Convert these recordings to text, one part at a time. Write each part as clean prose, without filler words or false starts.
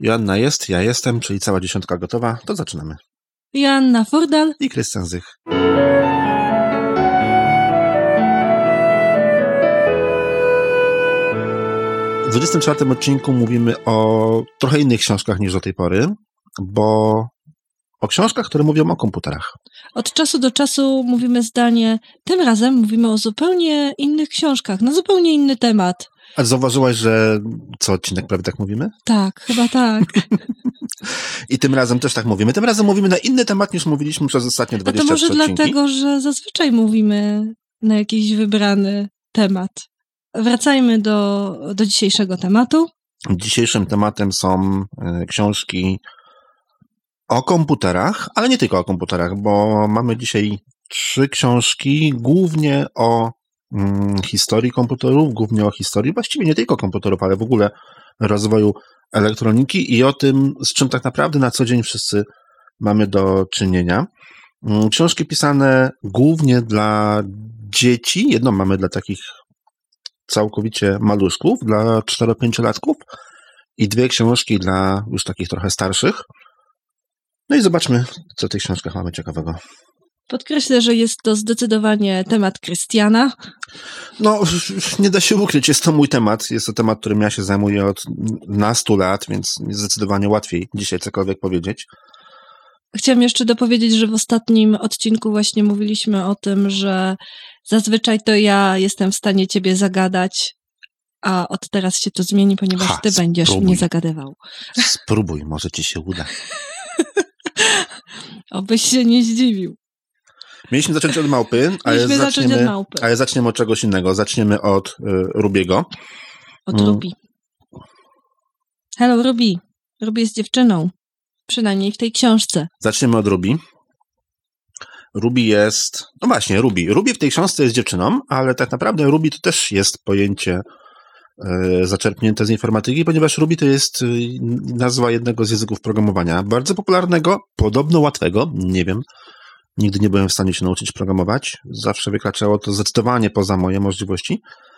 Joanna jest, ja jestem, czyli cała dziesiątka gotowa, to zaczynamy. Joanna Furdal I Krystian Zych. W 24 odcinku mówimy o trochę innych książkach niż do tej pory, bo o książkach, które mówią o komputerach. Od czasu do czasu mówimy zdanie, tym razem mówimy o zupełnie innych książkach, na zupełnie inny temat. A zauważyłaś, że co odcinek prawie tak mówimy? Tak, chyba tak. I tym razem też tak mówimy. Tym razem mówimy na inny temat niż mówiliśmy przez ostatnie 23 odcinki. A to może dlatego, że zazwyczaj mówimy na jakiś wybrany temat. Wracajmy do dzisiejszego tematu. Dzisiejszym tematem są książki o komputerach, ale nie tylko o komputerach, bo mamy dzisiaj 3 książki głównie o historii komputerów, głównie o historii właściwie nie tylko komputerów, ale w ogóle rozwoju elektroniki i o tym, z czym tak naprawdę na co dzień wszyscy mamy do czynienia. Książki pisane głównie dla dzieci. Jedną mamy dla takich całkowicie maluszków, dla 4-5-latków i 2 książki dla już takich trochę starszych. No i zobaczmy, co w tych książkach mamy ciekawego. Podkreślę, że jest to zdecydowanie temat Krystiana. No, nie da się ukryć, jest to mój temat. Jest to temat, którym ja się zajmuję od nastu lat, więc zdecydowanie łatwiej dzisiaj cokolwiek powiedzieć. Chciałam jeszcze dopowiedzieć, że w ostatnim odcinku właśnie mówiliśmy o tym, że zazwyczaj to ja jestem w stanie ciebie zagadać, a od teraz się to zmieni, ponieważ ty będziesz mnie zagadywał. Spróbuj, może ci się uda. Obyś się nie zdziwił. Mieliśmy zacząć od małpy, ale zaczniemy od czegoś innego. Zaczniemy od Rubiego. Od Ruby. Hello, Ruby. Ruby jest dziewczyną. Przynajmniej w tej książce. Zaczniemy od Ruby. Ruby jest... No właśnie, Ruby. Ruby w tej książce jest dziewczyną, ale tak naprawdę Ruby to też jest pojęcie zaczerpnięte z informatyki, ponieważ Ruby to jest nazwa jednego z języków programowania. Bardzo popularnego, podobno łatwego, nie wiem. Nigdy nie byłem w stanie się nauczyć programować. Zawsze wykraczało to zdecydowanie poza moje możliwości.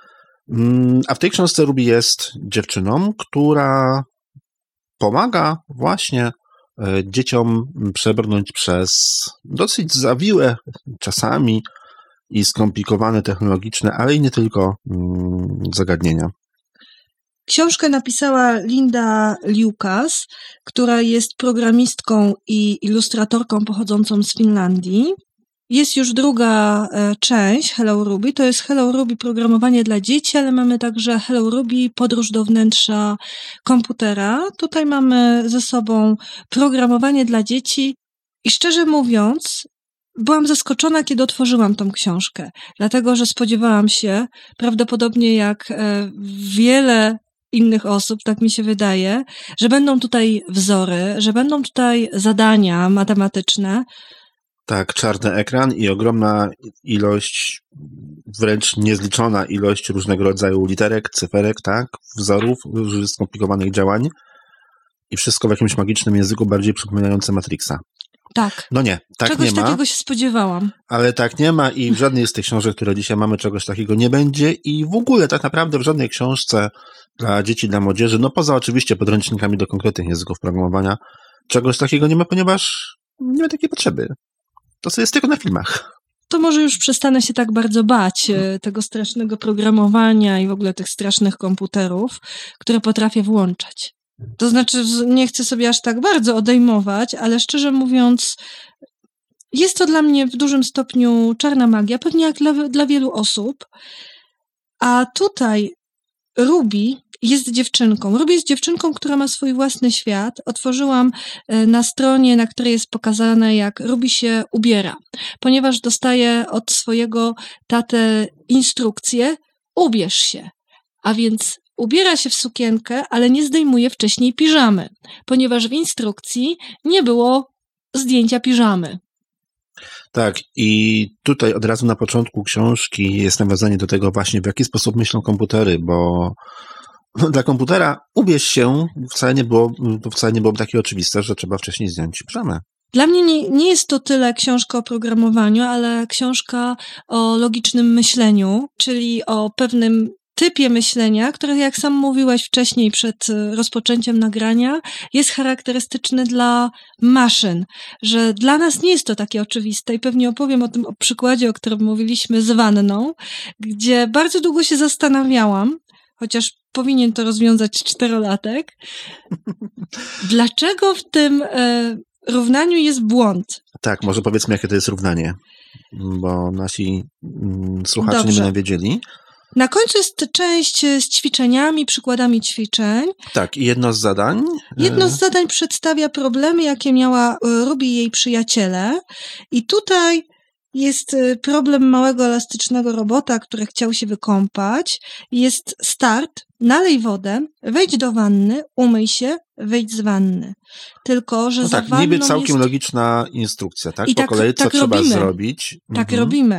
A w tej książce Ruby jest dziewczyną, która pomaga właśnie dzieciom przebrnąć przez dosyć zawiłe czasami i skomplikowane technologiczne, ale i nie tylko zagadnienia. Książkę napisała Linda Liukas, która jest programistką i ilustratorką pochodzącą z Finlandii. Jest już druga część Hello Ruby, to jest Hello Ruby programowanie dla dzieci, ale mamy także Hello Ruby podróż do wnętrza komputera. Tutaj mamy ze sobą programowanie dla dzieci i szczerze mówiąc byłam zaskoczona, kiedy otworzyłam tą książkę, dlatego że spodziewałam się, prawdopodobnie jak wiele innych osób, tak mi się wydaje, że będą tutaj wzory, że będą tutaj zadania matematyczne. Tak, czarny ekran i ogromna ilość, wręcz niezliczona ilość różnego rodzaju literek, cyferek, tak, wzorów, skomplikowanych działań i wszystko w jakimś magicznym języku bardziej przypominającym Matrixa. Tak. No nie, tak czegoś nie ma. Takiego się spodziewałam. Ale tak nie ma i w żadnej z tych książek, które dzisiaj mamy, czegoś takiego nie będzie i w ogóle tak naprawdę w żadnej książce dla dzieci, dla młodzieży, no poza oczywiście podręcznikami do konkretnych języków programowania, czegoś takiego nie ma, ponieważ nie ma takiej potrzeby. To sobie jest tylko na filmach. To może już przestanę się tak bardzo bać tego strasznego programowania i w ogóle tych strasznych komputerów, które potrafię włączać. To znaczy, nie chcę sobie aż tak bardzo odejmować, ale szczerze mówiąc, jest to dla mnie w dużym stopniu czarna magia, pewnie jak dla wielu osób. A tutaj Ruby jest dziewczynką. Ruby jest dziewczynką, która ma swój własny świat. Otworzyłam na stronie, na której jest pokazane, jak Ruby się ubiera, ponieważ dostaje od swojego taty instrukcję: ubierz się. A więc ubiera się w sukienkę, ale nie zdejmuje wcześniej piżamy, ponieważ w instrukcji nie było zdjęcia piżamy. Tak, i tutaj od razu na początku książki jest nawiązanie do tego właśnie, w jaki sposób myślą komputery, bo dla komputera ubierz się wcale nie byłoby takie oczywiste, że trzeba wcześniej zdjąć piżamę. Dla mnie nie jest to tyle książka o programowaniu, ale książka o logicznym myśleniu, czyli o pewnym typie myślenia, który, jak sam mówiłeś wcześniej przed rozpoczęciem nagrania, jest charakterystyczny dla maszyn, że dla nas nie jest to takie oczywiste i pewnie opowiem o tym przykładzie, o którym mówiliśmy z wanną, gdzie bardzo długo się zastanawiałam, chociaż powinien to rozwiązać 4-latek, dlaczego w tym równaniu jest błąd. Tak, może powiedzmy, jakie to jest równanie, bo nasi słuchacze Dobrze. nie będą wiedzieli. Na końcu jest część z ćwiczeniami, przykładami ćwiczeń. Tak, i jedno z zadań. Jedno z zadań przedstawia problemy, jakie miała Ruby i jej przyjaciele. I tutaj jest problem małego elastycznego robota, który chciał się wykąpać. Jest start, nalej wodę, wejdź do wanny, umyj się, wyjdź z wanny. Tylko, że No za tak, wanną niby całkiem jest... logiczna instrukcja, tak? I Po tak- kolei, co tak trzeba robimy. zrobić. Tak robimy.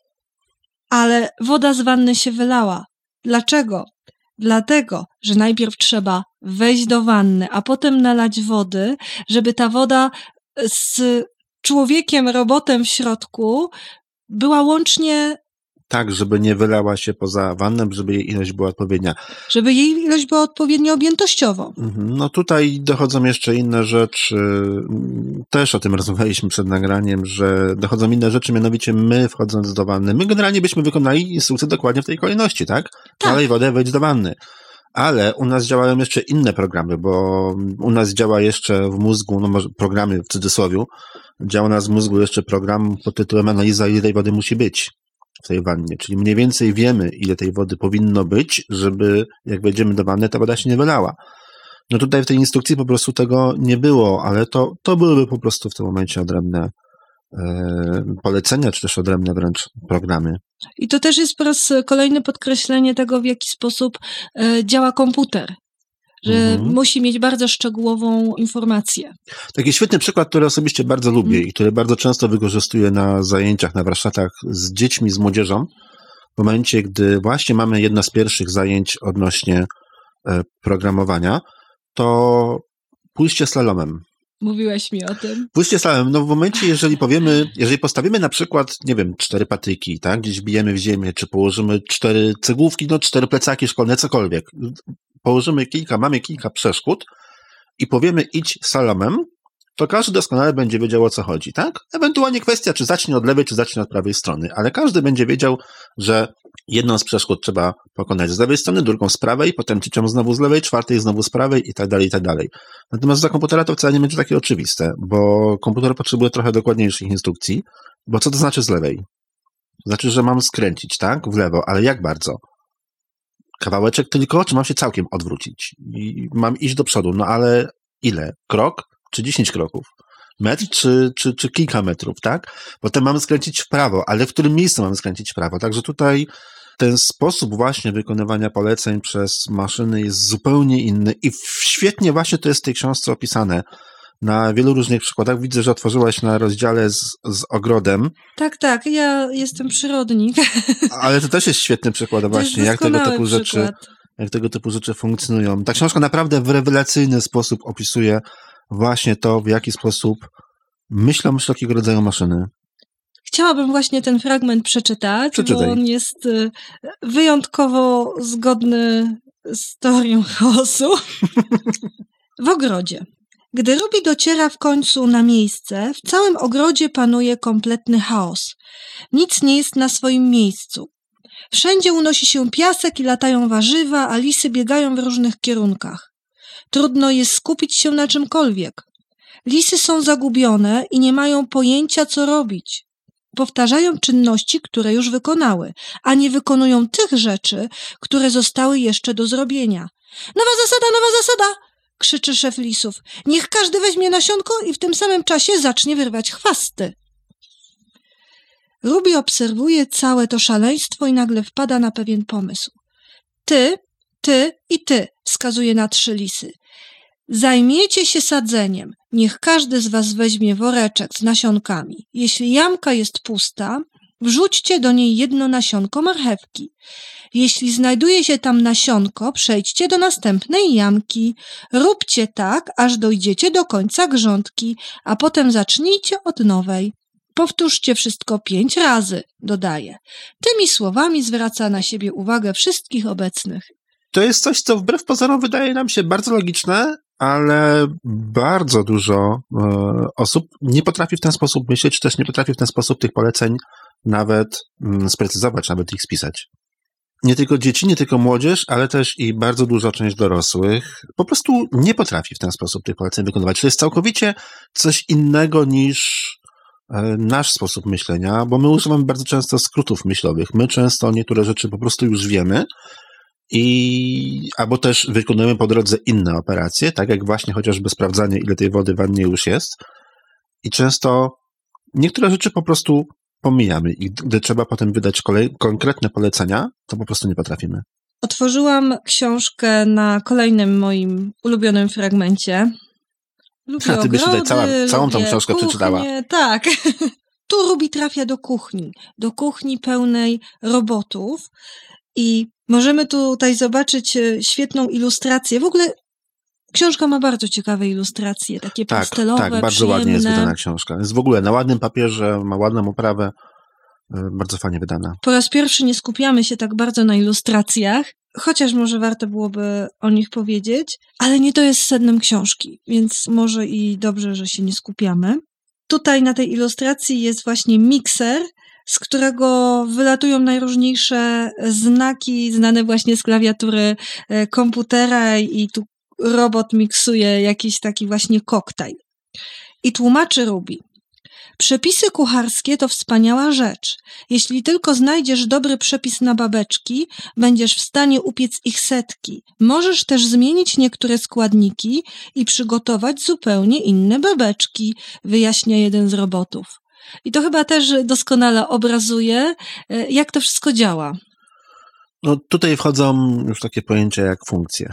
Ale woda z wanny się wylała. Dlaczego? Dlatego, że najpierw trzeba wejść do wanny, a potem nalać wody, żeby ta woda z człowiekiem, robotem w środku była łącznie, Tak, żeby nie wylała się poza wannę, żeby jej ilość była odpowiednia. żeby jej ilość była odpowiednio objętościowo. No tutaj dochodzą jeszcze inne rzeczy, też o tym rozmawialiśmy przed nagraniem, że dochodzą inne rzeczy, mianowicie my wchodząc do wanny, my generalnie byśmy wykonali instrukcję dokładnie w tej kolejności, tak? Tak. Nalej wodę, wejdź do wanny. Ale u nas działają jeszcze inne programy, bo u nas działa jeszcze w mózgu, no może programy w cudzysłowie, działa u nas w mózgu jeszcze program pod tytułem analiza, ile tej wody musi być w tej wannie. Czyli mniej więcej wiemy, ile tej wody powinno być, żeby jak wejdziemy do wanny, ta woda się nie wylała. No tutaj w tej instrukcji po prostu tego nie było, ale to byłyby po prostu w tym momencie odrębne polecenia, czy też odrębne wręcz programy. I to też jest po raz kolejny podkreślenie tego, w jaki sposób działa komputer. Że musi mieć bardzo szczegółową informację. Taki świetny przykład, który osobiście bardzo lubię i który bardzo często wykorzystuję na zajęciach, na warsztatach z dziećmi, z młodzieżą, w momencie, gdy właśnie mamy jedno z pierwszych zajęć odnośnie programowania, to pójście slalomem. Mówiłeś mi o tym. Pójście slalomem, no w momencie, jeżeli postawimy na przykład, nie wiem, 4 patyki, tak, gdzieś bijemy w ziemię, czy położymy 4 cegłówki, 4 plecaki szkolne, cokolwiek, mamy kilka przeszkód i powiemy idź slalomem, to każdy doskonale będzie wiedział, o co chodzi, tak? Ewentualnie kwestia, czy zacznie od lewej, czy zacznie od prawej strony, ale każdy będzie wiedział, że jedną z przeszkód trzeba pokonać z lewej strony, drugą z prawej, potem trzecią znowu z lewej, czwartej znowu z prawej i tak dalej, i tak dalej. Natomiast dla komputera to wcale nie będzie takie oczywiste, bo komputer potrzebuje trochę dokładniejszych instrukcji, bo co to znaczy z lewej? Znaczy, że mam skręcić, tak? W lewo, ale jak bardzo? Kawałeczek tylko, czy mam się całkiem odwrócić? I mam iść do przodu, no ale ile? Krok czy 10 kroków? Metr czy kilka metrów, tak? Potem mamy skręcić w prawo, ale w którym miejscu mamy skręcić w prawo? Także tutaj ten sposób właśnie wykonywania poleceń przez maszyny jest zupełnie inny i świetnie właśnie to jest w tej książce opisane. Na wielu różnych przykładach. Widzę, że otworzyłaś na rozdziale z ogrodem. Tak, ja jestem przyrodnik. Ale to też jest świetny przykład właśnie, jak tego typu rzeczy funkcjonują. Ta książka naprawdę w rewelacyjny sposób opisuje właśnie to, w jaki sposób myślą wszelkiego rodzaju maszyny. Chciałabym właśnie ten fragment przeczytać, Przeczytaj. bo on jest wyjątkowo zgodny z teorią chaosu. W ogrodzie. Gdy Ruby dociera w końcu na miejsce, w całym ogrodzie panuje kompletny chaos. Nic nie jest na swoim miejscu. Wszędzie unosi się piasek i latają warzywa, a lisy biegają w różnych kierunkach. Trudno jest skupić się na czymkolwiek. Lisy są zagubione i nie mają pojęcia, co robić. Powtarzają czynności, które już wykonały, a nie wykonują tych rzeczy, które zostały jeszcze do zrobienia. Nowa zasada! Krzyczy szef lisów. Niech każdy weźmie nasionko i w tym samym czasie zacznie wyrwać chwasty. Ruby obserwuje całe to szaleństwo i nagle wpada na pewien pomysł. Ty i ty, wskazuje na 3 lisy. Zajmiecie się sadzeniem. Niech każdy z was weźmie woreczek z nasionkami. Jeśli jamka jest pusta, wrzućcie do niej 1 nasionko marchewki. Jeśli znajduje się tam nasionko, przejdźcie do następnej jamki. Róbcie tak, aż dojdziecie do końca grządki, a potem zacznijcie od nowej. Powtórzcie wszystko 5 razy, dodaje. Tymi słowami zwraca na siebie uwagę wszystkich obecnych. To jest coś, co wbrew pozorom wydaje nam się bardzo logiczne, ale bardzo dużo osób nie potrafi w ten sposób myśleć, czy też nie potrafi w ten sposób tych poleceń nawet sprecyzować, nawet ich spisać. Nie tylko dzieci, nie tylko młodzież, ale też i bardzo duża część dorosłych po prostu nie potrafi w ten sposób tych poleceń wykonywać. To jest całkowicie coś innego niż nasz sposób myślenia, bo my używamy bardzo często skrótów myślowych. My często niektóre rzeczy po prostu już wiemy albo też wykonujemy po drodze inne operacje, tak jak właśnie chociażby sprawdzanie, ile tej wody w wannie już jest. I często niektóre rzeczy po prostu pomijamy i gdy trzeba potem wydać konkretne polecenia, to po prostu nie potrafimy. Otworzyłam książkę na kolejnym moim ulubionym fragmencie. Lubię ty byś tutaj całą tą książkę kuchnię, przeczytała. Tak. Tu Ruby trafia do kuchni pełnej robotów i możemy tutaj zobaczyć świetną ilustrację. W ogóle książka ma bardzo ciekawe ilustracje, takie pastelowe, tak, bardzo przyjemne. ładnie jest wydana książka. Jest w ogóle na ładnym papierze, ma ładną oprawę, bardzo fajnie wydana. Po raz pierwszy nie skupiamy się tak bardzo na ilustracjach, chociaż może warto byłoby o nich powiedzieć, ale nie to jest sednem książki, więc może i dobrze, że się nie skupiamy. Tutaj na tej ilustracji jest właśnie mikser, z którego wylatują najróżniejsze znaki znane właśnie z klawiatury komputera i tu robot miksuje jakiś taki właśnie koktajl. I tłumaczy Ruby. Przepisy kucharskie to wspaniała rzecz. Jeśli tylko znajdziesz dobry przepis na babeczki, będziesz w stanie upiec ich setki. Możesz też zmienić niektóre składniki i przygotować zupełnie inne babeczki, wyjaśnia jeden z robotów. I to chyba też doskonale obrazuje, jak to wszystko działa. No tutaj wchodzą już takie pojęcia jak funkcje.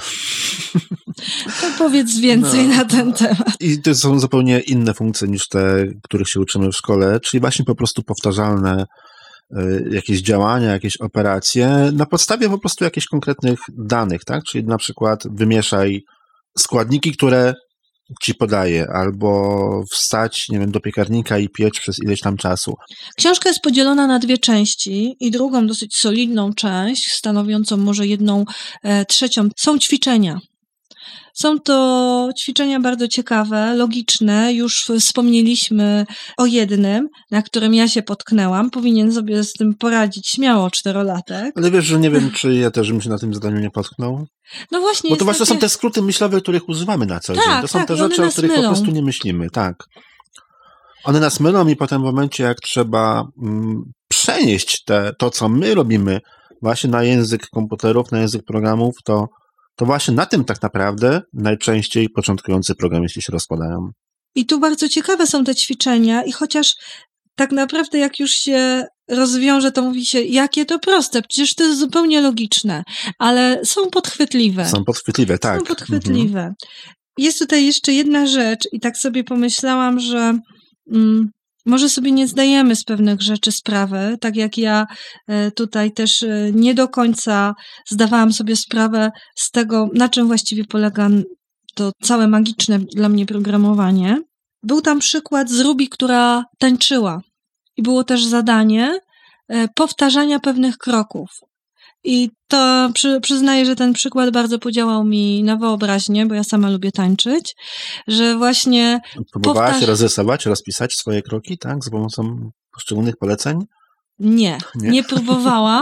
To powiedz więcej na ten temat. I to są zupełnie inne funkcje niż te, których się uczymy w szkole, czyli właśnie po prostu powtarzalne jakieś działania, jakieś operacje na podstawie po prostu jakichś konkretnych danych, tak? Czyli na przykład wymieszaj składniki, które ci podaje, albo wstać, nie wiem, do piekarnika i piecz przez ileś tam czasu. Książka jest podzielona na 2 części i drugą dosyć solidną część, stanowiącą może 1/3, są ćwiczenia. Są to ćwiczenia bardzo ciekawe, logiczne. Już wspomnieliśmy o jednym, na którym ja się potknęłam. Powinien sobie z tym poradzić śmiało 4-latek. Ale wiesz, że nie wiem, czy ja też bym się na tym zadaniu nie potknął. No właśnie. Bo to właśnie są te skróty myślowe, których używamy na co dzień. To są te rzeczy, o których po prostu nie myślimy. Tak. One nas mylą i potem w momencie, jak trzeba przenieść to, co my robimy właśnie na język komputerów, na język programów, to właśnie na tym tak naprawdę najczęściej początkujący programiści się rozpadają. I tu bardzo ciekawe są te ćwiczenia i chociaż tak naprawdę jak już się rozwiąże, to mówi się, jakie to proste, przecież to jest zupełnie logiczne, ale są podchwytliwe. Są podchwytliwe, tak. Są podchwytliwe. Jest tutaj jeszcze jedna rzecz i tak sobie pomyślałam, że może sobie nie zdajemy z pewnych rzeczy sprawy, tak jak ja tutaj też nie do końca zdawałam sobie sprawę z tego, na czym właściwie polega to całe magiczne dla mnie programowanie. Był tam przykład z Ruby, która tańczyła i było też zadanie powtarzania pewnych kroków. I to przyznaję, że ten przykład bardzo podziałał mi na wyobraźnię, bo ja sama lubię tańczyć, że właśnie... Próbowałaś rozrysować, rozpisać swoje kroki, tak? Z pomocą poszczególnych poleceń? Nie próbowałam,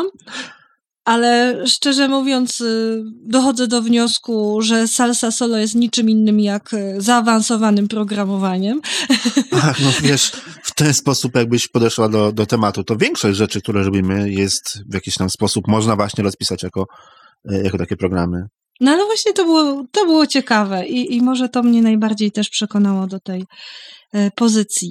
ale szczerze mówiąc dochodzę do wniosku, że salsa solo jest niczym innym jak zaawansowanym programowaniem. Ach, no wiesz, w ten sposób jakbyś podeszła do tematu, to większość rzeczy, które robimy jest w jakiś tam sposób, można właśnie rozpisać jako takie programy. No ale właśnie to było ciekawe i może to mnie najbardziej też przekonało do tej pozycji.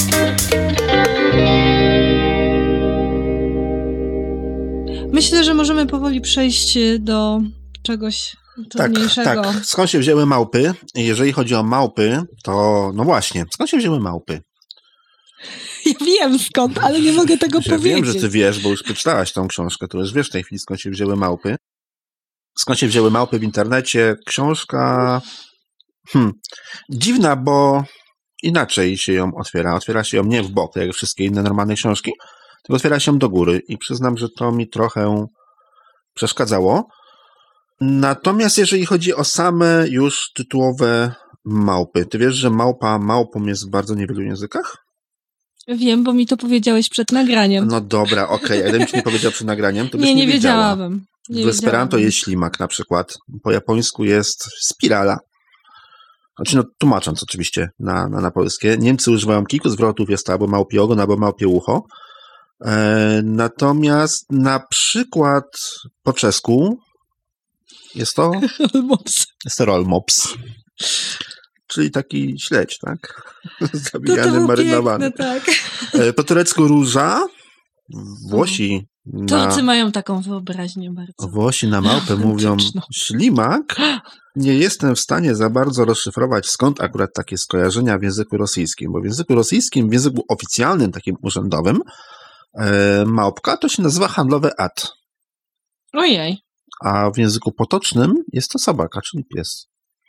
Myślę, że możemy powoli przejść do czegoś trudniejszego. Tak. Skąd się wzięły małpy? Jeżeli chodzi o małpy, to no właśnie, skąd się wzięły małpy? Ja wiem skąd, ale nie mogę tego powiedzieć. Wiem, że ty wiesz, bo już przeczytałaś tą książkę, to już wiesz w tej chwili, skąd się wzięły małpy. Skąd się wzięły małpy w internecie? Książka dziwna, bo inaczej się ją otwiera. Otwiera się ją nie w bok, jak wszystkie inne normalne książki, tylko otwiera się do góry i przyznam, że to mi trochę przeszkadzało. Natomiast jeżeli chodzi o same już tytułowe małpy, ty wiesz, że małpa małpą jest w bardzo niewielu językach? Wiem, bo mi to powiedziałeś przed nagraniem. No dobra, okej. A gdybym ci nie powiedział przed nagraniem, to byś nie wiedziała. wiedziałabym. W Esperanto jest ślimak na przykład. Po japońsku jest spirala. Znaczy, no tłumacząc oczywiście na polskie. Niemcy używają kilku zwrotów, jest to albo małpie ogon, albo małpie ucho. Natomiast na przykład po czesku jest to rollmops. Czyli taki śledź, tak? Zabijany, marynowany. Piękne, tak. Po turecku róża. Włosi Turcy mają taką wyobraźnię bardzo. Włosi na małpę mówią ślimak. Nie jestem w stanie za bardzo rozszyfrować, skąd akurat takie skojarzenia w języku rosyjskim, bo w języku rosyjskim, w języku oficjalnym, takim urzędowym, małpka to się nazywa handlowy at. Ojej. A w języku potocznym jest to sobaka, czyli pies.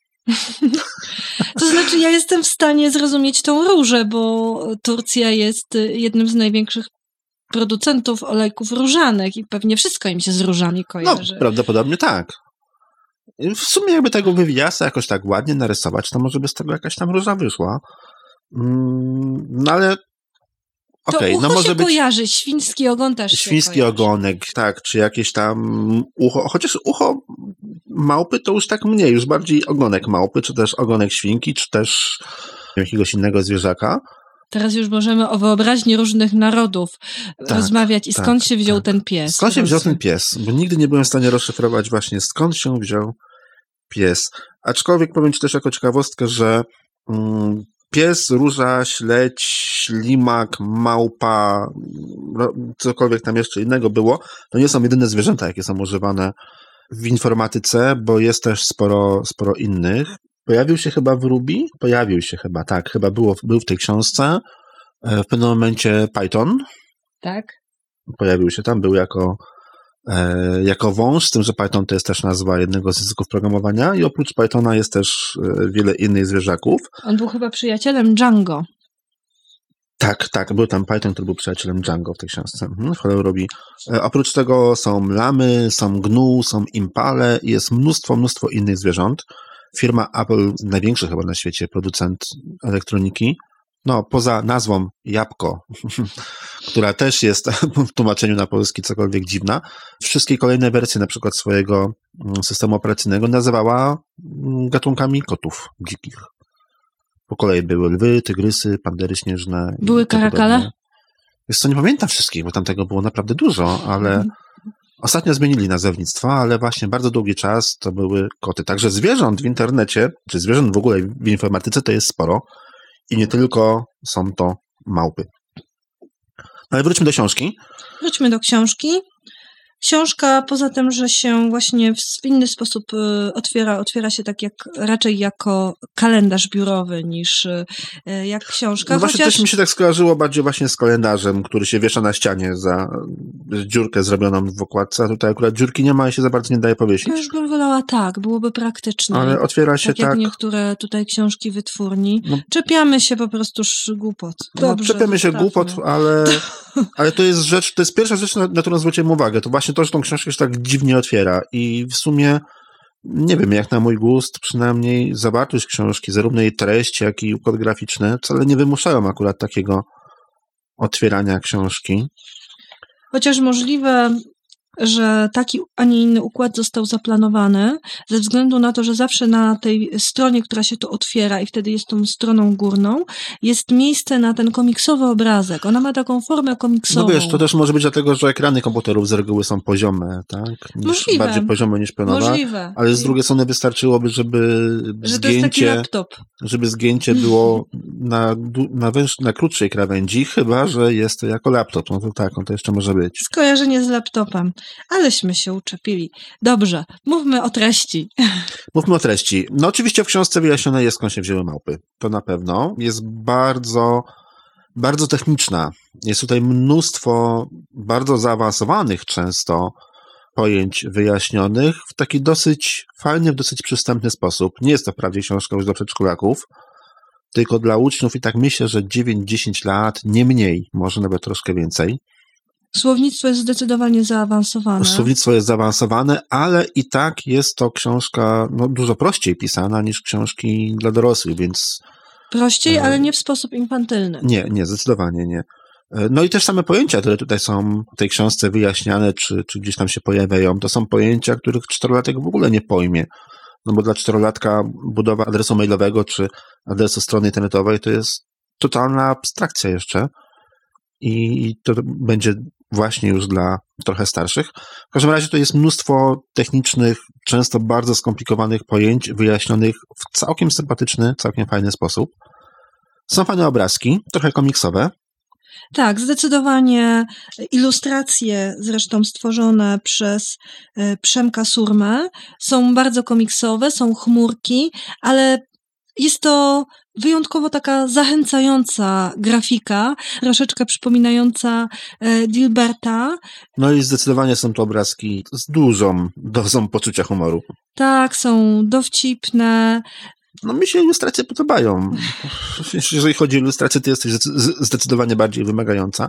To znaczy, ja jestem w stanie zrozumieć tą różę, bo Turcja jest jednym z największych producentów olejków różanych i pewnie wszystko im się z różami kojarzy. No, prawdopodobnie tak. W sumie jakby tego wywiasa jakoś tak ładnie narysować, to może by z tego jakaś tam róża wyszła. No ale okej, ucho no może się być kojarzy, świński ogon też świński się ogonek, tak, czy jakieś tam ucho, chociaż ucho małpy to już tak mniej, już bardziej ogonek małpy, czy też ogonek świnki, czy też jakiegoś innego zwierzaka. Teraz już możemy o wyobraźni różnych narodów rozmawiać i skąd się wziął ten pies. Skąd się wziął ten pies? Bo nigdy nie byłem w stanie rozszyfrować właśnie skąd się wziął pies. Aczkolwiek powiem ci też jako ciekawostkę, że pies, róża, śledź, ślimak, małpa, cokolwiek tam jeszcze innego było, to nie są jedyne zwierzęta, jakie są używane w informatyce, bo jest też sporo innych. Pojawił się chyba w Ruby? Pojawił się chyba, tak. Chyba był w tej książce. W pewnym momencie Python. Tak. Pojawił się tam, był jako wąż, z tym, że Python to jest też nazwa jednego z języków programowania i oprócz Pythona jest też wiele innych zwierzaków. On był chyba przyjacielem Django. Tak, był tam Python, który był przyjacielem Django w tej książce. W Ruby. Oprócz tego są lamy, są gnu, są impale i jest mnóstwo innych zwierząt. Firma Apple, największy chyba na świecie producent elektroniki, no poza nazwą Jabłko, która też jest w tłumaczeniu na polski cokolwiek dziwna, wszystkie kolejne wersje na przykład swojego systemu operacyjnego nazywała gatunkami kotów dzikich. Po kolei były lwy, tygrysy, pandery śnieżne. Były karakale? Wiesz co, nie pamiętam wszystkich, bo tam tego było naprawdę dużo, ale ostatnio zmienili nazewnictwo, ale właśnie bardzo długi czas to były koty. Także zwierząt w internecie, czy zwierząt w ogóle w informatyce to jest sporo i nie tylko są to małpy. Ale wróćmy do książki. Wróćmy do książki. Książka, poza tym, że się właśnie w inny sposób otwiera się tak raczej jako kalendarz biurowy niż jak książka. No właśnie też mi się tak skojarzyło bardziej właśnie z kalendarzem, który się wiesza na ścianie za dziurkę zrobioną w okładce, a tutaj akurat dziurki nie ma i się za bardzo nie daje powiesić. To już bym wolała tak, byłoby praktyczne. Ale otwiera się tak. Jak niektóre tutaj książki wytwórni. No, czepiamy się po prostu głupot. Dobrze, czepiamy się głupot, ale to jest rzecz, to jest pierwsza rzecz, na którą zwróciłem uwagę. To właśnie to, że tą książkę się tak dziwnie otwiera i w sumie nie wiem, jak na mój gust, przynajmniej zawartość książki, zarówno jej treść, jak i układ graficzny wcale nie wymuszają akurat takiego otwierania książki. Chociaż możliwe, że taki, a nie inny układ został zaplanowany ze względu na to, że zawsze na tej stronie, która się tu otwiera i wtedy jest tą stroną górną, jest miejsce na ten komiksowy obrazek. Ona ma taką formę komiksową. No wiesz, to też może być dlatego, że ekrany komputerów z reguły są poziome, tak? Możliwe. Bardziej poziome niż pionowe. Możliwe. Ale z drugiej strony wystarczyłoby, że to jest taki laptop. Żeby zgięcie było na krótszej krawędzi, chyba że jest to jako laptop. No to tak, to jeszcze może być. Skojarzenie z laptopem. Aleśmy się uczepili. Dobrze, mówmy o treści. Mówmy o treści. No oczywiście w książce wyjaśnione jest, skąd się wzięły małpy. To na pewno. Jest bardzo, bardzo techniczna. Jest tutaj mnóstwo bardzo zaawansowanych często pojęć wyjaśnionych w taki dosyć fajny, w dosyć przystępny sposób. Nie jest to wprawdzie książka już dla przedszkolaków, tylko dla uczniów i tak myślę, że 9-10 lat, nie mniej, może nawet troszkę więcej. Słownictwo jest zdecydowanie zaawansowane. Słownictwo jest zaawansowane, ale i tak jest to książka dużo prościej pisana niż książki dla dorosłych, więc... Prościej, ale nie w sposób infantylny. Nie, zdecydowanie nie. No i też same pojęcia, które tutaj są w tej książce wyjaśniane, czy gdzieś tam się pojawiają, to są pojęcia, których 4-latek w ogóle nie pojmie. No bo dla 4-latka budowa adresu mailowego, czy adresu strony internetowej to jest totalna abstrakcja jeszcze. I to będzie właśnie już dla trochę starszych. W każdym razie to jest mnóstwo technicznych, często bardzo skomplikowanych pojęć wyjaśnionych w całkiem sympatyczny, całkiem fajny sposób. Są fajne obrazki, trochę komiksowe. Tak, zdecydowanie ilustracje zresztą stworzone przez Przemka Surmę są bardzo komiksowe, są chmurki, ale jest to wyjątkowo taka zachęcająca grafika, troszeczkę przypominająca Dilberta. No i zdecydowanie są to obrazki z dużą dozą poczucia humoru. Tak, są dowcipne. No mi się ilustracje podobają. Jeżeli chodzi o ilustrację, to jesteś zdecydowanie bardziej wymagająca.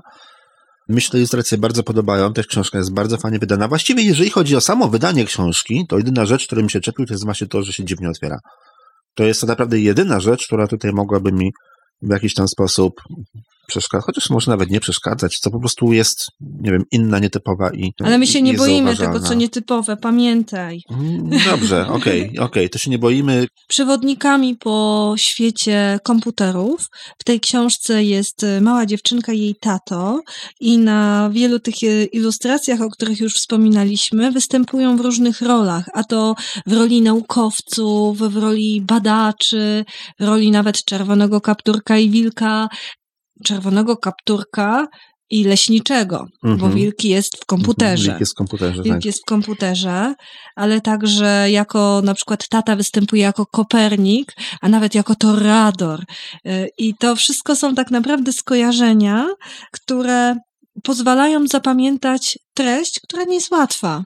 Mi się te ilustracje bardzo podobają, też książka jest bardzo fajnie wydana. Właściwie jeżeli chodzi o samo wydanie książki, to jedyna rzecz, która mi się czepił, to jest właśnie to, że się dziwnie otwiera. To jest to naprawdę jedyna rzecz, która tutaj mogłaby mi w jakiś tam sposób przeszkadzać, chociaż może nawet nie przeszkadzać, co po prostu jest, nie wiem, inna, nietypowa i ale my się nie boimy zauważalna. tego, co nietypowe, pamiętaj. Dobrze, okej, to się nie boimy. Przewodnikami po świecie komputerów w tej książce jest mała dziewczynka i jej tato i na wielu tych ilustracjach, o których już wspominaliśmy, występują w różnych rolach, a to w roli naukowców, w roli badaczy, w roli nawet czerwonego kapturka i wilka, czerwonego kapturka i leśniczego, bo wilk jest w komputerze. Wilk jest w komputerze, Wilk tak. jest w komputerze, ale także jako na przykład tata występuje jako Kopernik, a nawet jako Torador. I to wszystko są tak naprawdę skojarzenia, które pozwalają zapamiętać treść, która nie jest łatwa.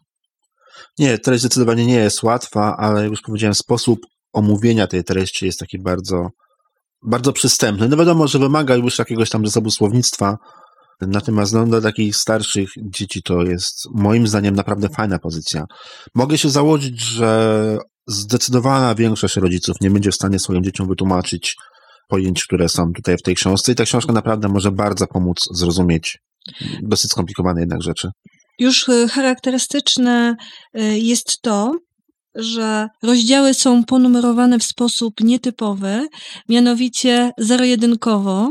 Nie, treść zdecydowanie nie jest łatwa, ale jak już powiedziałem, sposób omówienia tej treści jest taki bardzo, bardzo przystępny. No wiadomo, że wymaga już jakiegoś tam zasobu słownictwa, natomiast dla takich starszych dzieci to jest moim zdaniem naprawdę fajna pozycja. Mogę się założyć, że zdecydowana większość rodziców nie będzie w stanie swoim dzieciom wytłumaczyć pojęć, które są tutaj w tej książce i ta książka naprawdę może bardzo pomóc zrozumieć dosyć skomplikowane jednak rzeczy. Już charakterystyczne jest to, że rozdziały są ponumerowane w sposób nietypowy, mianowicie zero-jedynkowo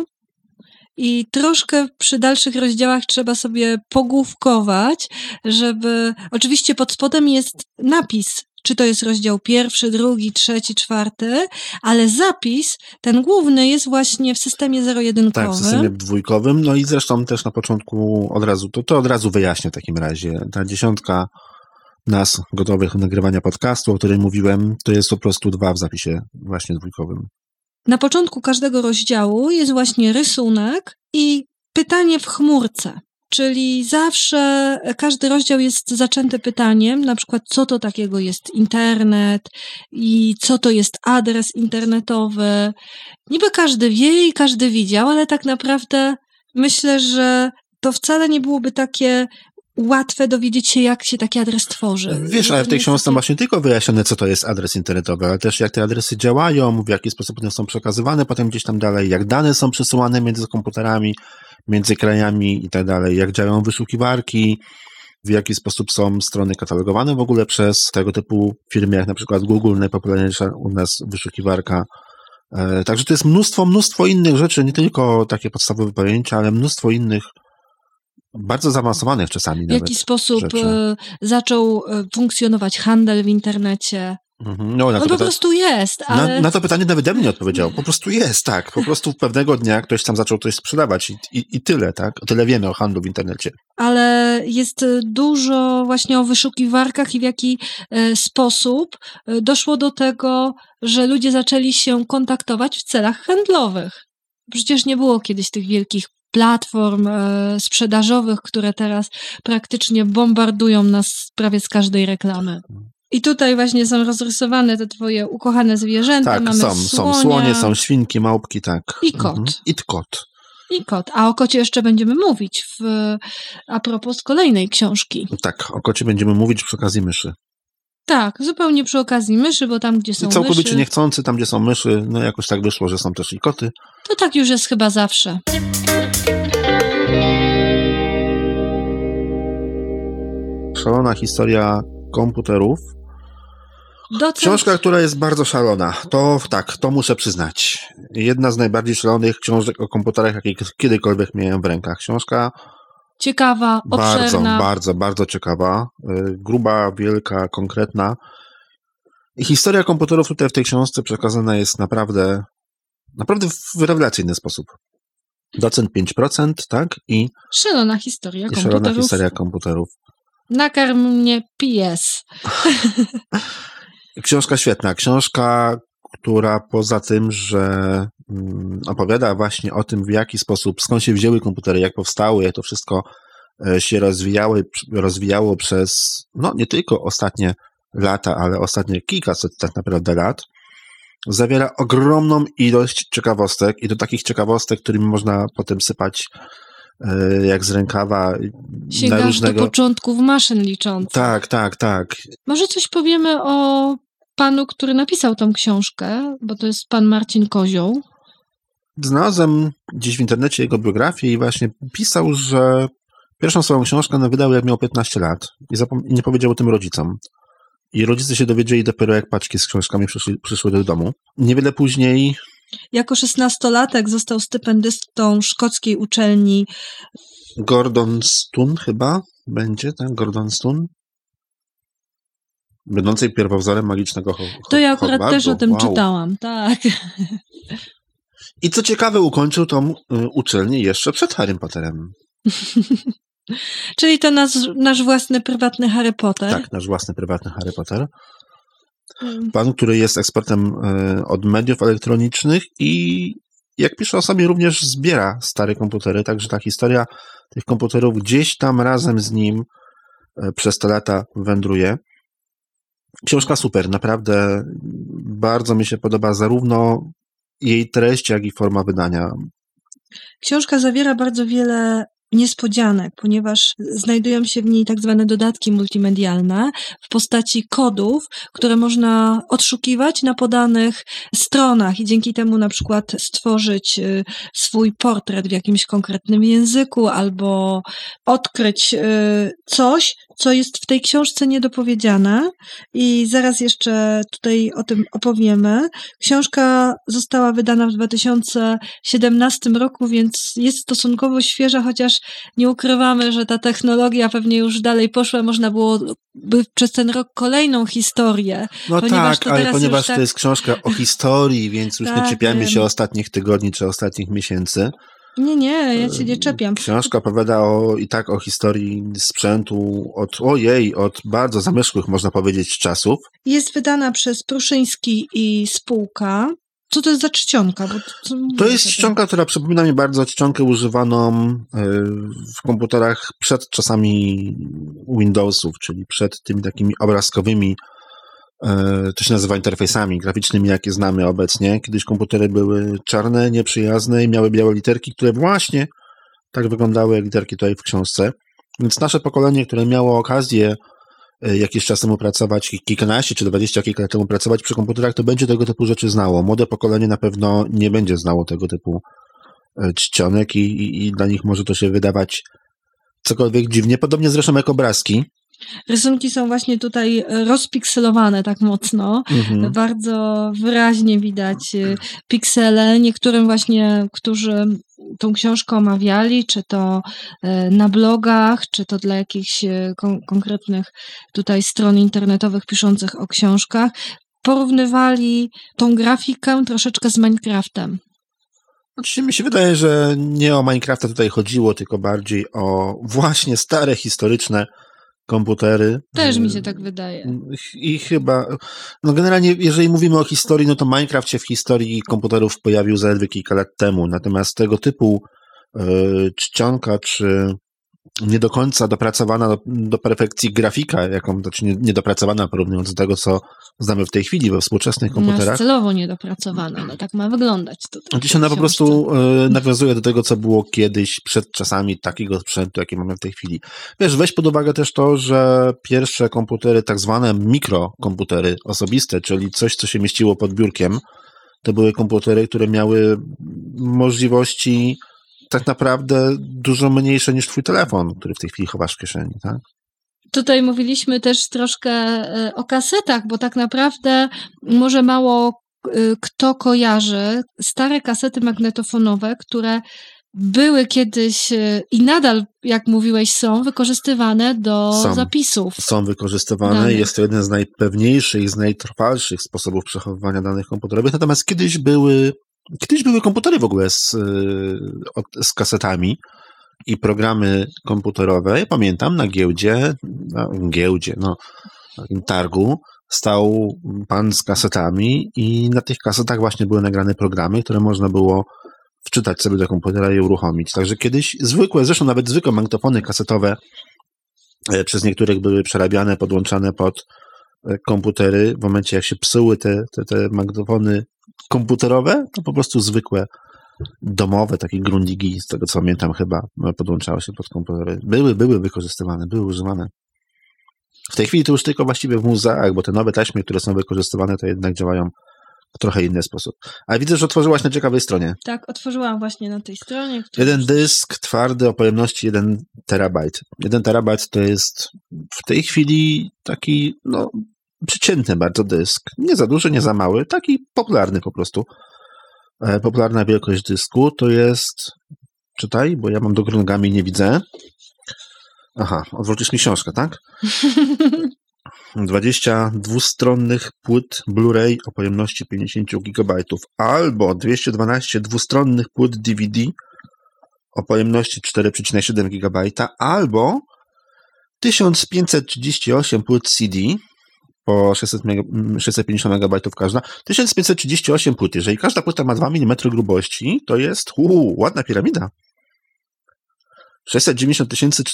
i troszkę przy dalszych rozdziałach trzeba sobie pogłówkować, żeby... Oczywiście pod spodem jest napis, czy to jest rozdział 1, 2, 3, 4, ale zapis, ten główny, jest właśnie w systemie zero-jedynkowym. Tak, w systemie dwójkowym, no i zresztą też na początku od razu, to od razu wyjaśnię w takim razie. Ta 10 nas gotowych do nagrywania podcastu, o którym mówiłem, to jest po prostu 2 w zapisie właśnie dwójkowym. Na początku każdego rozdziału jest właśnie rysunek i pytanie w chmurce. Czyli zawsze każdy rozdział jest zaczęty pytaniem, na przykład co to takiego jest internet i co to jest adres internetowy. Niby każdy wie i każdy widział, ale tak naprawdę myślę, że to wcale nie byłoby takie łatwe dowiedzieć się, jak się taki adres tworzy. Wiesz, ale w tej książce masz nie tylko wyjaśnione, co to jest adres internetowy, ale też jak te adresy działają, w jaki sposób one są przekazywane potem gdzieś tam dalej, jak dane są przesyłane między komputerami, między krajami i tak dalej, jak działają wyszukiwarki, w jaki sposób są strony katalogowane w ogóle przez tego typu firmy, jak na przykład Google, najpopularniejsza u nas wyszukiwarka. Także to jest mnóstwo innych rzeczy, nie tylko takie podstawowe pojęcia, ale mnóstwo innych bardzo zaawansowanych czasami w jaki sposób zaczął funkcjonować handel w internecie. No, on po prostu jest. Ale... Na to pytanie nawet mnie odpowiedział. Po prostu jest, tak. Po prostu pewnego dnia ktoś tam zaczął coś sprzedawać i tyle, tak? Tyle wiemy o handlu w internecie. Ale jest dużo właśnie o wyszukiwarkach i w jaki sposób doszło do tego, że ludzie zaczęli się kontaktować w celach handlowych. Przecież nie było kiedyś tych wielkich platform sprzedażowych, które teraz praktycznie bombardują nas prawie z każdej reklamy. I tutaj właśnie są rozrysowane te twoje ukochane zwierzęta. Tak, mamy są słonie, są świnki, małpki, tak. I kot. I kot. I kot. A o kocie jeszcze będziemy mówić a propos kolejnej książki. Tak, o kocie będziemy mówić przy okazji myszy. Tak, zupełnie przy okazji myszy, bo tam, gdzie są całkowicie myszy... niechcący, tam, gdzie są myszy, no jakoś tak wyszło, że są też i koty. To tak już jest chyba zawsze. Szalona historia komputerów. Książka, która jest bardzo szalona. To muszę przyznać. Jedna z najbardziej szalonych książek o komputerach, jakie kiedykolwiek miałem w rękach. Książka ciekawa, obszerna. Bardzo ciekawa. Gruba, wielka, konkretna. I historia komputerów tutaj w tej książce przekazana jest naprawdę w rewelacyjny sposób. Docent 5%, tak? I szalona historia komputerów. Nakarm mnie PS. Książka świetna. Książka, która poza tym, że opowiada właśnie o tym, w jaki sposób, skąd się wzięły komputery, jak powstały, jak to wszystko się rozwijało przez, no nie tylko ostatnie lata, ale ostatnie kilkaset tak naprawdę lat, zawiera ogromną ilość ciekawostek i do takich ciekawostek, którymi można potem sypać jak z rękawa. Sięgasz na różnego... do początków maszyn liczących. Tak. Może coś powiemy o panu, który napisał tą książkę, bo to jest pan Marcin Kozioł. Znalazłem gdzieś w internecie jego biografię i właśnie pisał, że pierwszą swoją książkę wydał, jak miał 15 lat i nie powiedział o tym rodzicom. I rodzice się dowiedzieli dopiero, jak paczki z książkami przyszły do domu. Niewiele później... Jako 16-latek został stypendystą szkockiej uczelni Gordonstoun chyba będzie, tak? Gordonstoun? Będącej pierwowzorem magicznego To ja akurat Hogwartu. też o tym czytałam, tak. I co ciekawe, ukończył tą uczelnię jeszcze przed Harrym Potterem. Czyli to nasz własny, prywatny Harry Potter. Tak, nasz własny, prywatny Harry Potter. Pan, który jest ekspertem od mediów elektronicznych i jak pisze o sobie, również zbiera stare komputery, także ta historia tych komputerów gdzieś tam razem z nim przez te lata wędruje. Książka super, naprawdę bardzo mi się podoba zarówno jej treść, jak i forma wydania. Książka zawiera bardzo wiele niespodzianek, ponieważ znajdują się w niej tak zwane dodatki multimedialne w postaci kodów, które można odszukiwać na podanych stronach i dzięki temu na przykład stworzyć swój portret w jakimś konkretnym języku albo odkryć coś, co jest w tej książce niedopowiedziane i zaraz jeszcze tutaj o tym opowiemy. Książka została wydana w 2017 roku, więc jest stosunkowo świeża, chociaż nie ukrywamy, że ta technologia pewnie już dalej poszła, można byłoby przez ten rok kolejną historię. No tak, ale ponieważ to jest książka o historii, więc już nie czepiamy się ostatnich tygodni czy ostatnich miesięcy. Nie, ja się nie czepiam. Książka opowiada o historii sprzętu od bardzo zamierzchłych, można powiedzieć, czasów. Jest wydana przez Pruszyński i spółka. Co to jest za czcionka? To jest czcionka, która przypomina mi bardzo czcionkę używaną w komputerach przed czasami Windowsów, czyli przed tymi takimi obrazkowymi, to się nazywa interfejsami graficznymi, jakie znamy obecnie. Kiedyś komputery były czarne, nieprzyjazne i miały białe literki, które właśnie tak wyglądały jak literki tutaj w książce. Więc nasze pokolenie, które miało okazję jakiś czas temu pracować, kilkanaście czy 20 kilka lat temu pracować przy komputerach, to będzie tego typu rzeczy znało. Młode pokolenie na pewno nie będzie znało tego typu czcionek i dla nich może to się wydawać cokolwiek dziwnie. Podobnie zresztą jak obrazki. Rysunki są właśnie tutaj rozpikselowane tak mocno. Bardzo wyraźnie widać piksele. Niektórym właśnie, którzy tą książkę omawiali, czy to na blogach, czy to dla jakichś konkretnych tutaj stron internetowych piszących o książkach, porównywali tą grafikę troszeczkę z Minecraftem. Oczywiście mi się wydaje, że nie o Minecrafta tutaj chodziło, tylko bardziej o właśnie stare, historyczne komputery. Też mi się tak wydaje. I chyba, no generalnie, jeżeli mówimy o historii, no to Minecraft się w historii komputerów pojawił zaledwie kilka lat temu, natomiast tego typu czcionka, czy nie do końca dopracowana do perfekcji grafika, znaczy niedopracowana porównując do tego, co znamy w tej chwili we współczesnych komputerach. Jest celowo niedopracowana, no tak ma wyglądać tutaj. Dziś ona po prostu nawiązuje do tego, co było kiedyś, przed czasami takiego sprzętu, jaki mamy w tej chwili. Wiesz, weź pod uwagę też to, że pierwsze komputery, tak zwane mikrokomputery osobiste, czyli coś, co się mieściło pod biurkiem, to były komputery, które miały możliwości tak naprawdę dużo mniejsze niż twój telefon, który w tej chwili chowasz w kieszeni, tak? Tutaj mówiliśmy też troszkę o kasetach, bo tak naprawdę może mało kto kojarzy stare kasety magnetofonowe, które były kiedyś i nadal, jak mówiłeś, są wykorzystywane do zapisów. Są wykorzystywane. Jest to jeden z najpewniejszych i z najtrwalszych sposobów przechowywania danych komputerowych. Natomiast kiedyś były komputery w ogóle z kasetami i programy komputerowe. Ja pamiętam na takim targu stał pan z kasetami i na tych kasetach właśnie były nagrane programy, które można było wczytać sobie do komputera i uruchomić. Także kiedyś zresztą nawet zwykłe magnetofony kasetowe przez niektórych były przerabiane, podłączane pod komputery. W momencie jak się psuły te magnetofony komputerowe, to po prostu zwykłe domowe, takie grundigi, z tego co pamiętam chyba, podłączały się pod komputery. Były wykorzystywane, były używane. W tej chwili to już tylko właściwie w muzeach, bo te nowe taśmy, które są wykorzystywane, to jednak działają w trochę inny sposób. A widzę, że otworzyłaś na ciekawej stronie. Tak, otworzyłam właśnie na tej stronie. Jeden dysk twardy o pojemności 1 terabajt. 1 terabajt to jest w tej chwili taki, przeciętny bardzo dysk. Nie za duży, nie za mały, taki popularny po prostu. Popularna wielkość dysku to jest, czytaj, bo ja mam do góry nogami i nie widzę. Aha, odwrócisz mi książkę, tak? 20 dwustronnych płyt Blu-ray o pojemności 50 GB albo 212 dwustronnych płyt DVD o pojemności 4,7 GB albo 1538 płyt CD po 650 MB każda. 1538 płyt. Jeżeli każda płyta ma 2 mm grubości, to jest ładna piramida. 690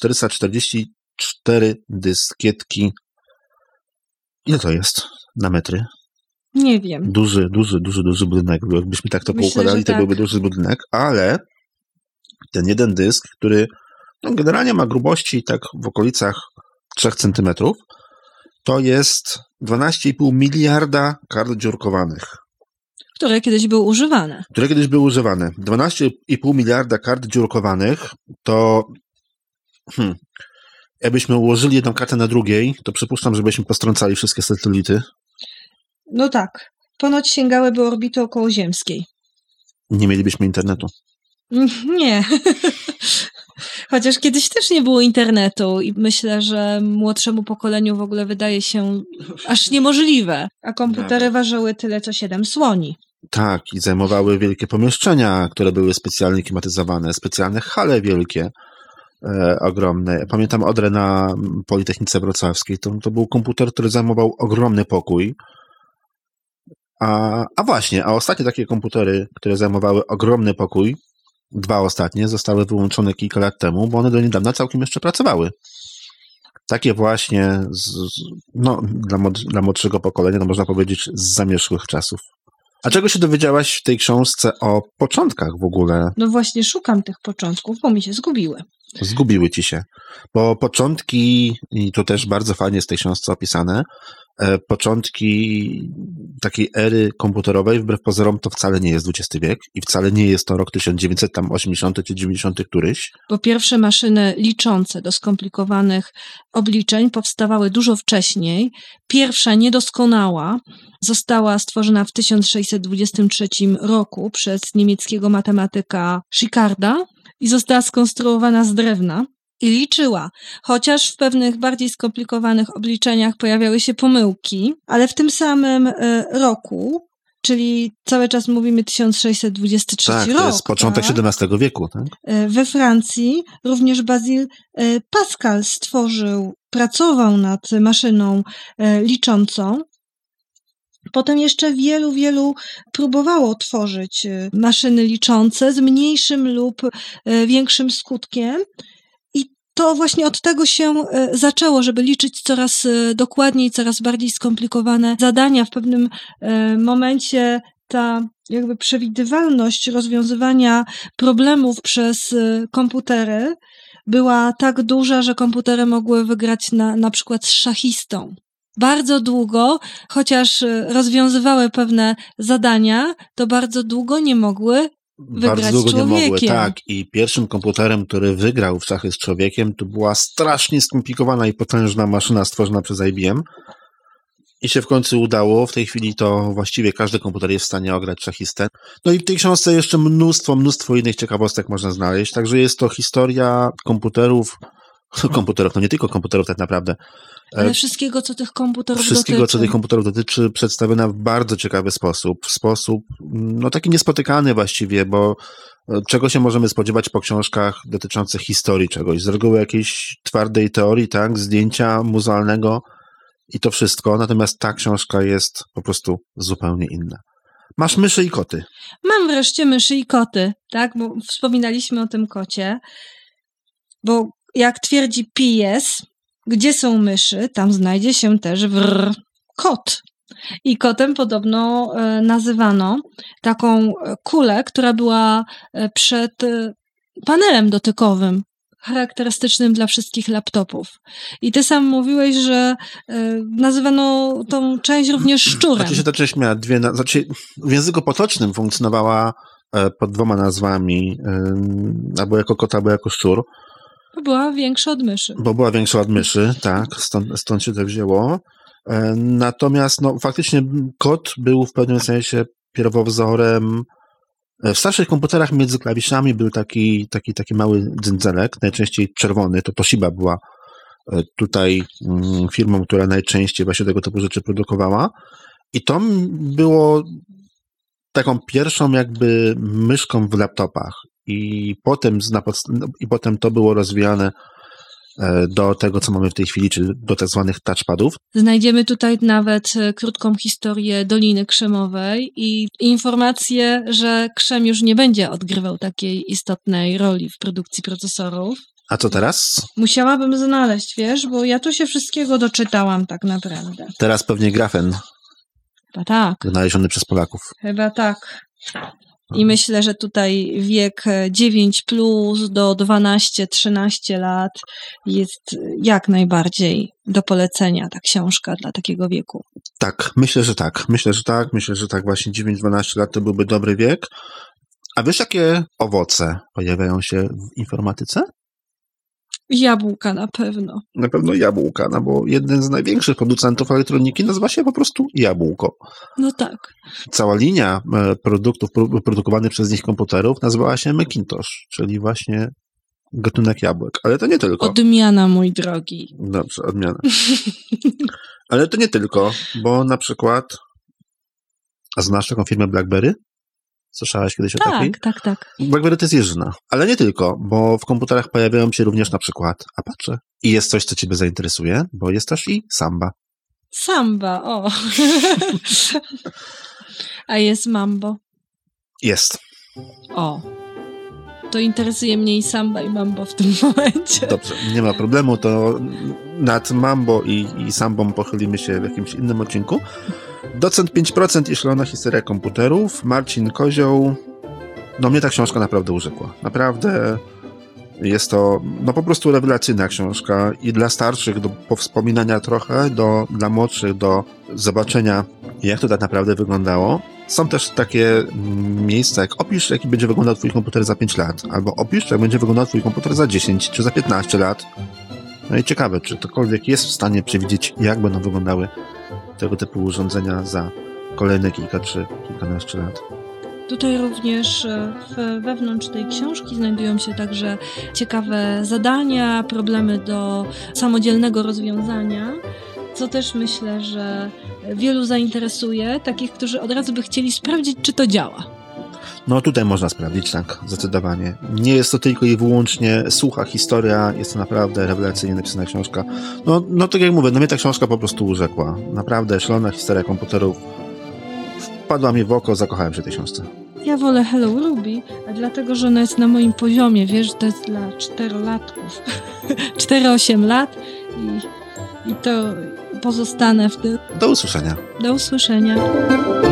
444 dyskietki. Ile to jest na metry? Nie wiem. Duży budynek. Jakbyśmy tak to poukładali, to byłby duży budynek, ale ten jeden dysk, który generalnie ma grubości tak w okolicach 3 cm, to jest 12,5 miliarda kart dziurkowanych. Które kiedyś były używane. 12,5 miliarda kart dziurkowanych to jakbyśmy ułożyli jedną kartę na drugiej, to przypuszczam, żebyśmy postrącali wszystkie satelity. No tak. Ponoć sięgałyby orbity okołoziemskiej. Nie mielibyśmy internetu. Nie. Chociaż kiedyś też nie było internetu i myślę, że młodszemu pokoleniu w ogóle wydaje się aż niemożliwe. A komputery ważyły tyle, co 7 słoni. Tak, i zajmowały wielkie pomieszczenia, które były specjalnie klimatyzowane, specjalne hale wielkie, ogromne. Pamiętam Odrę na Politechnice Wrocławskiej. To był komputer, który zajmował ogromny pokój. A ostatnie takie komputery, które zajmowały ogromny pokój, 2 ostatnie, zostały wyłączone kilka lat temu, bo one do niedawna całkiem jeszcze pracowały. Takie właśnie dla młodszego pokolenia, można powiedzieć, z zamierzchłych czasów. A czego się dowiedziałaś w tej książce o początkach w ogóle? No właśnie szukam tych początków, bo mi się zgubiły. Zgubiły ci się. Bo początki, i to też bardzo fajnie jest w tej książce opisane, początki takiej ery komputerowej, wbrew pozorom, to wcale nie jest XX wiek i wcale nie jest to rok 1980 czy 90 któryś. Bo pierwsze maszyny liczące do skomplikowanych obliczeń powstawały dużo wcześniej. Pierwsza niedoskonała została stworzona w 1623 roku przez niemieckiego matematyka Schikarda i została skonstruowana z drewna. I liczyła, chociaż w pewnych bardziej skomplikowanych obliczeniach pojawiały się pomyłki, ale w tym samym roku, czyli cały czas mówimy 1623 rok. To jest początek XVII wieku. Tak? We Francji również Basil Pascal pracował nad maszyną liczącą. Potem jeszcze wielu próbowało tworzyć maszyny liczące z mniejszym lub większym skutkiem. to właśnie od tego się zaczęło, żeby liczyć coraz dokładniej, coraz bardziej skomplikowane zadania. W pewnym momencie ta jakby przewidywalność rozwiązywania problemów przez komputery była tak duża, że komputery mogły wygrać na przykład z szachistą. Bardzo długo, chociaż rozwiązywały pewne zadania, to bardzo długo nie mogły wygrać Bardzo długo z człowiekiem. nie mogły, tak. I pierwszym komputerem, który wygrał w szachy z człowiekiem, to była strasznie skomplikowana i potężna maszyna stworzona przez IBM. I się w końcu udało. W tej chwili to właściwie każdy komputer jest w stanie ograć szachistę. No i w tej książce jeszcze mnóstwo innych ciekawostek można znaleźć. Także jest to historia komputerów, no nie tylko komputerów tak naprawdę. Ale wszystkiego, co tych komputerów co tych komputerów dotyczy, przedstawiona w bardzo ciekawy sposób. W sposób, no taki niespotykany właściwie, bo czego się możemy spodziewać po książkach dotyczących historii czegoś? Z reguły jakiejś twardej teorii, tak? Zdjęcia muzealnego i to wszystko. Natomiast ta książka jest po prostu zupełnie inna. Masz myszy i koty. Mam wreszcie myszy i koty, tak? Bo wspominaliśmy o tym kocie. Bo jak twierdzi P.S., gdzie są myszy, tam znajdzie się też kot. I kotem podobno nazywano taką kulę, która była przed panelem dotykowym, charakterystycznym dla wszystkich laptopów. I ty sam mówiłeś, że nazywano tą część również szczurem. Znaczy się ta część miała w języku potocznym funkcjonowała pod dwoma nazwami, albo jako kot, albo jako szczur. Bo była większa od myszy. Bo była większa od myszy, tak, stąd się to wzięło. Natomiast no, faktycznie kot był w pewnym sensie pierwowzorem. W starszych komputerach między klawiszami był taki mały dzyndzelek, najczęściej czerwony, to Toshiba była tutaj firmą, która najczęściej właśnie tego typu rzeczy produkowała. I to było taką pierwszą jakby myszką w laptopach. I potem to było rozwijane do tego, co mamy w tej chwili, czyli do tak zwanych touchpadów. Znajdziemy tutaj nawet krótką historię Doliny Krzemowej i informację, że krzem już nie będzie odgrywał takiej istotnej roli w produkcji procesorów. A co teraz? Musiałabym znaleźć, wiesz, bo ja tu się wszystkiego doczytałam tak naprawdę. Teraz pewnie grafen. Chyba tak. Wynaleziony przez Polaków. Chyba tak. I myślę, że tutaj wiek 9+ do 12-13 lat jest jak najbardziej do polecenia ta książka dla takiego wieku. Tak, myślę, że tak. Myślę, że tak właśnie 9-12 lat to byłby dobry wiek. A wiesz, jakie owoce pojawiają się w informatyce? Jabłka na pewno. Na pewno jabłka, no bo jeden z największych producentów elektroniki nazywa się po prostu Jabłko. No tak. Cała linia produktów produkowanych przez nich komputerów nazywała się Macintosh, czyli właśnie gatunek jabłek. Ale to nie tylko. Odmiana, mój drogi. Dobrze, odmiana. Ale to nie tylko, bo na przykład a znasz taką firmę BlackBerry? Słyszałaś kiedyś o takiej? Tak. BlackBerry to jest jeżyna. Ale nie tylko, bo w komputerach pojawiają się również na przykład Apache. I jest coś, co ciebie zainteresuje, bo jest też i Samba. Samba, o. A jest Mambo? Jest. O. To interesuje mnie i Samba, i Mambo w tym momencie. Dobrze, nie ma problemu, to nad Mambo i Sambą pochylimy się w jakimś innym odcinku. Docent 5% i szalona historia komputerów. Marcin Kozioł. No mnie ta książka naprawdę urzekła. Naprawdę jest to no po prostu rewelacyjna książka i dla starszych do powspominania trochę, dla młodszych do zobaczenia, jak to tak naprawdę wyglądało. Są też takie miejsca, jak opisz, jaki będzie wyglądał twój komputer za 5 lat, albo opisz, jak będzie wyglądał twój komputer za 10 czy za 15 lat. No i ciekawe, czy ktokolwiek jest w stanie przewidzieć, jak będą wyglądały tego typu urządzenia za kolejne kilka czy kilkanaście lat. Tutaj również wewnątrz tej książki znajdują się także ciekawe zadania, problemy do samodzielnego rozwiązania, co też myślę, że wielu zainteresuje, takich, którzy od razu by chcieli sprawdzić, czy to działa. No tutaj można sprawdzić, tak, zdecydowanie. Nie jest to tylko i wyłącznie sucha historia, jest to naprawdę rewelacyjnie napisana książka. No tak jak mówię, mnie ta książka po prostu urzekła. Naprawdę szalona historia komputerów. Wpadła mi w oko, zakochałem się w tej książce. Ja wolę Hello Ruby, a dlatego, że ona jest na moim poziomie, wiesz, to jest dla 4-latków. 4-8 lat i to pozostanę w tym. Do usłyszenia. Do usłyszenia.